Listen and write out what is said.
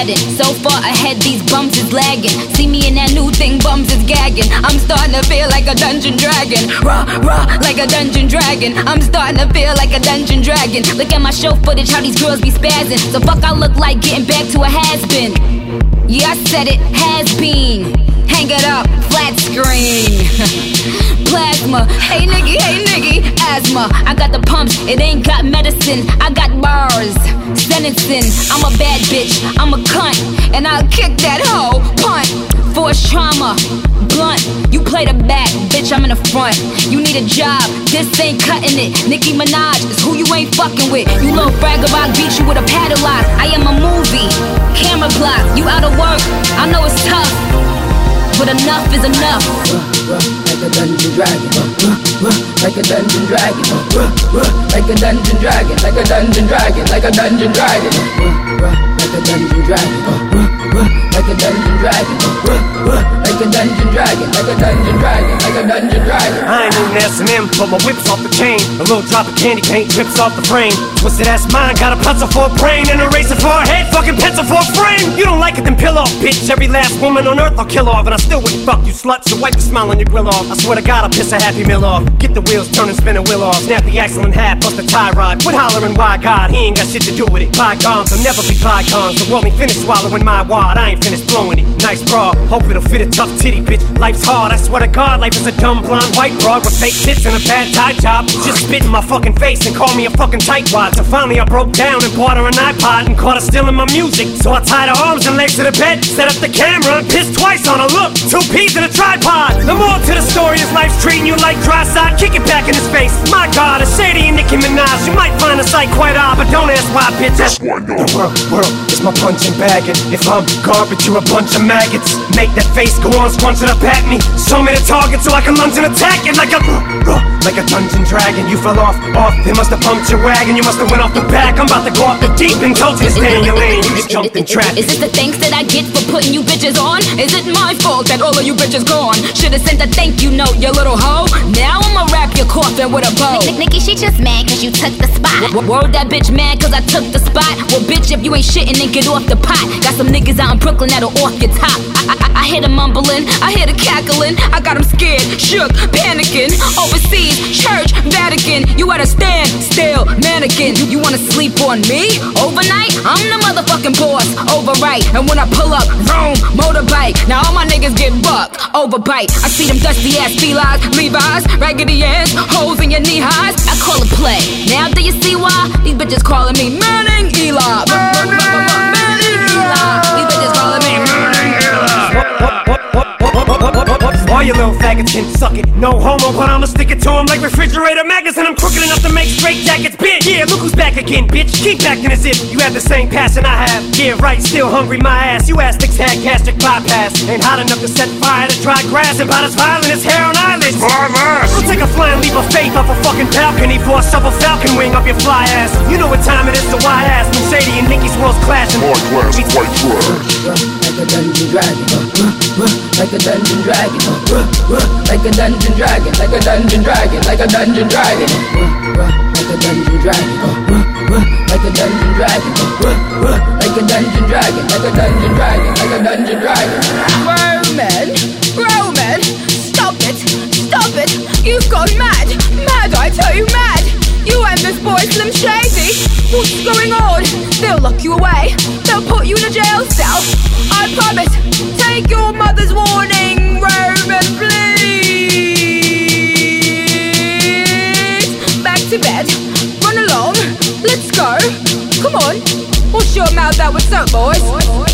Aladdin. So far ahead, these bums is lagging. See me in that new thing, bums is gagging. I'm starting to feel like a dungeon dragon. Rah, rah, like a dungeon dragon. I'm starting to feel like a dungeon dragon. Look at my show footage, how these girls be spazzing. So fuck I look like getting back to a has-been. Yeah, I said it, has been. Hang it up, flat screen. Plasma, hey nigga, asthma. I got the pumps, it ain't got medicine. I got bars, sentencing. I'm a bad bitch, I'm a cunt, and I'll kick that hoe, punt. Force trauma, blunt. You play the back, bitch, I'm in the front. You need a job, this ain't cutting it. Nicki Minaj is who you ain't fucking with. You little bragger, I'll beat you with a paddle lock. I am a movie, camera block. You out of work, I know it's tough, but enough is enough. Like a dungeon dragon, like a dungeon dragon, like a dungeon dragon, like a dungeon dragon, like a dungeon dragon, like a dungeon dragon, like a dungeon dragon, like a dungeon dragon, like a dungeon dragon, like a dungeon dragon. I ain't even S&M, but my whip's off the chain. A little drop of candy paint drips off the frame. Twisted ass mine, got a pencil for a brain and a razor for a head, fucking pencil for a frame. You don't like it, then peel off, bitch. Every last woman on earth I'll kill off, and I still wouldn't fuck you sluts. So wipe the smile on your grill off. I swear to God I'll piss a Happy Meal off. Get the wheels turning, spin a wheel off. Snap the axle in half, bust the tie rod. Quit hollering, why God? He ain't got shit to do with it. Bygones will never be bygones. The world ain't finished swallowing my wad. I ain't finished blowing it. Nice bra, hope it'll fit a tough titty, bitch. Life's hard, I swear to God, life is a dumb blonde white broad with fake tits and a bad tie job. Just spit in my fucking face and call me a fucking tightwad. So finally I broke down and bought her an iPod and caught her stealing my music. So I tied her arms and legs to the bed, set up the camera and pissed twice on her. Look, 2 peas in a tripod. The more to the story is life's treating you like dry side. Kick it back in his face. My God, a shady and Nicki Minaj. You might find the sight quite odd, but don't ask why, bitch. That's why no. The world is my punching bag, and if I'm garbage, you're a bunch of maggots. Make that face go on, scrunching up at me. Show me the target so I can lunge and attack it like a dungeon dragon. You fell off, they must have pumped your wagon. You must have went off the back. I'm about to go off the deep and told you to stay in your lane. You just jumped in traffic. Is this the thanks that I get for putting you bitches on? Is it my fault that all of you bitches gone? Should've sent a thank you note, you little hoe. Now I'ma wrap your coffin with a bow. Nicki, she just mad cause you took the spot. Word that bitch mad cause I took the spot. Well bitch, if you ain't shitting then get off the pot. Got some niggas out in Brooklyn that'll off your top. I hear them mumbling, I hear the cackling. I got them scared, shook, panicking. Overseas, church, Vatican. You at a stand still, mannequin. You wanna sleep on me? Overnight? I'm the motherfucking boss, overright. And when I pull up, vroom, motorbike. Now all my niggas get bucked, overbite. I see them dusty ass felines, Levi's, raggedy ass, holes in your knee highs. I call it play. Now do you see why? These bitches calling me Manning Eli. Manning Eli. These bitches calling me Manning Eli. All you little faggots can suck it. No homo, but I'ma stick it to them like refrigerator magnets. And I'm crooked enough to make straight jackets big. Yeah, look who's back again, bitch. Keep acting as if you have the same passion I have. Yeah, right, still hungry, my ass. You astics had gastric bypass. Ain't hot enough to set fire to dry grass. And about as violent as hair on eyelids. We'll take a flying leap of faith off a fucking balcony for a shovel falcon wing up your fly ass. You know what time it is, so why ask? When Shady and Nicki's worlds clashing. White trash. Like a dungeon dragon, like a dungeon dragon, like a dungeon dragon, like a dungeon dragon, like a dungeon dragon, like a dungeon dragon, like a dungeon dragon, like a dungeon dragon, like a dungeon dragon, like a dungeon dragon. Roman, stop it, you've gone mad, I tell you, mad. You and this boy Slim Shady, what's going on? They'll lock you away, they'll put you in a jail cell. I promise, take your mother's warning, Roman, please. Back to bed, run along, let's go. Come on, wash your mouth out with soap, boys.